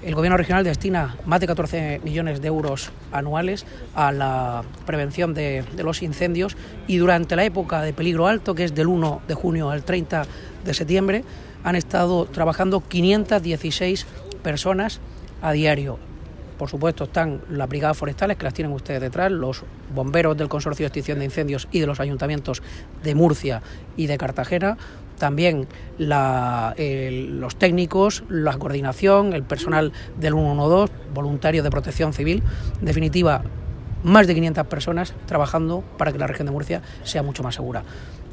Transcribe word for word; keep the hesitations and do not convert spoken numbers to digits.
El Gobierno regional destina más de catorce millones de euros anuales a la prevención de, de los incendios, y durante la época de peligro alto, que es del uno de junio al treinta de septiembre, han estado trabajando quinientas dieciséis personas a diario. Por supuesto están las brigadas forestales, que las tienen ustedes detrás, los bomberos del Consorcio de Extinción de Incendios y de los ayuntamientos de Murcia y de Cartagena, también la, eh, los técnicos, la coordinación, el personal del ciento doce, voluntarios de protección civil, en definitiva, más de quinientas personas trabajando para que la región de Murcia sea mucho más segura.